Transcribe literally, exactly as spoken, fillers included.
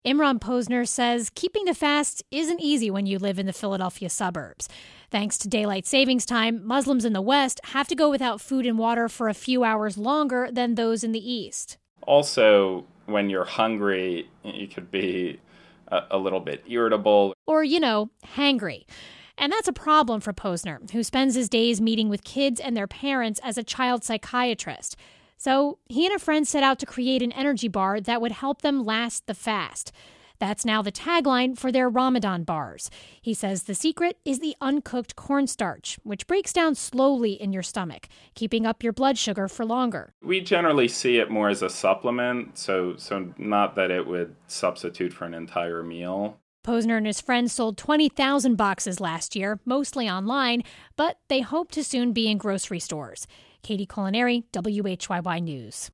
Imran Posner says keeping to fast isn't easy when you live in the Philadelphia suburbs. Thanks to daylight savings time, Muslims in the West have to go without food and water for a few hours longer than those in the East. Also, when you're hungry, you could be a, a little bit irritable. Or, you know, hangry. And that's a problem for Posner, who spends his days meeting with kids and their parents as a child psychiatrist. So he and a friend set out to create an energy bar that would help them last the fast. That's now the tagline for their Ramadan bars. He says the secret is the uncooked cornstarch, which breaks down slowly in your stomach, keeping up your blood sugar for longer. We generally see it more as a supplement, so so not that it would substitute for an entire meal. Posner and his friends sold twenty thousand boxes last year, mostly online, but they hope to soon be in grocery stores. Katie Culinary, W H Y Y News.